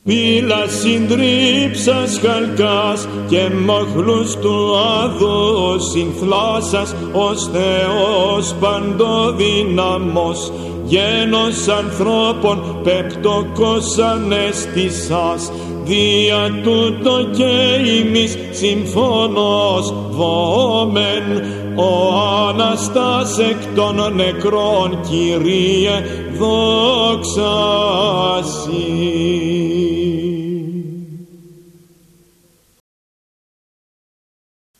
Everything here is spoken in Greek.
Πύλα συντρίψας χαλκάς και μοχλούς του αδού συνθλάσσας, ως Θεός παντοδύναμος, γένος ανθρώπων πεπτοκός ανέστησας, δια τούτο και ημείς συμφώνος βόμεν, ο Αναστάς εκ των νεκρών, Κύριε, δόξα Συ.